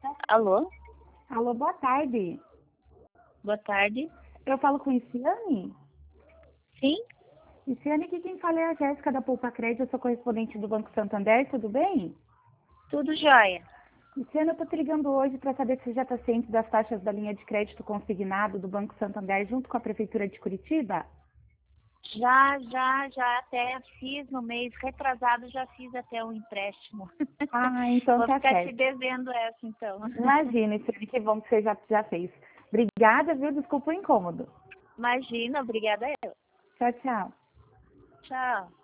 Alô? Alô, boa tarde. Boa tarde. Eu falo com Iciane? Sim? Iciane, aqui quem fala é a Jéssica da Poupa Crédito, eu sou correspondente do Banco Santander, tudo bem? Tudo jóia. Iciane, eu tô te ligando hoje para saber se você já está ciente das taxas da linha de crédito consignado do Banco Santander junto com a Prefeitura de Curitiba? Já até fiz no mês retrasado, já fiz até um empréstimo. Ah, então Vou tá ficar te certo. devendo essa, então. Imagina, Iciane, que bom que você já fez. Obrigada, viu? Desculpa o incômodo. Imagina, obrigada eu. Tchau, tchau. Tchau.